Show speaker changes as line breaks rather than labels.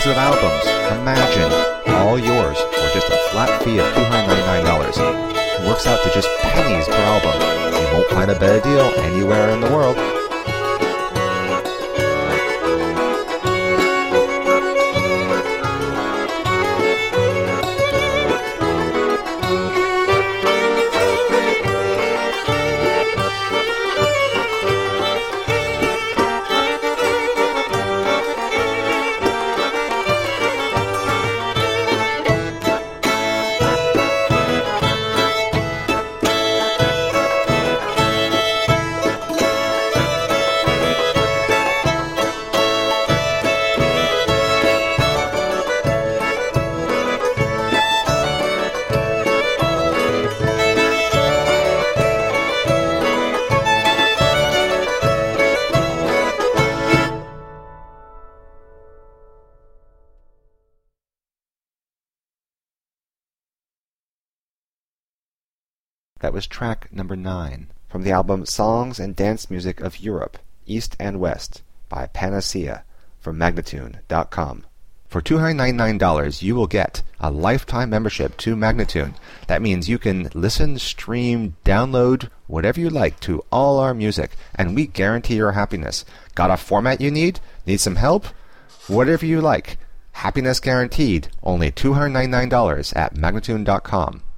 tons of albums. Imagine, all yours for just a flat fee of $299. It works out to just pennies per album. You won't find a better deal anywhere in the world. That was track number 9 from the album Songs and Dance Music of Europe, East and West by Panacea from Magnatune.com. For $299, you will get a lifetime membership to Magnatune. That means you can listen, stream, download, whatever you like to all our music, and we guarantee your happiness. Got a format you need? Need some help? Whatever you like. Happiness guaranteed. Only $299 at Magnatune.com.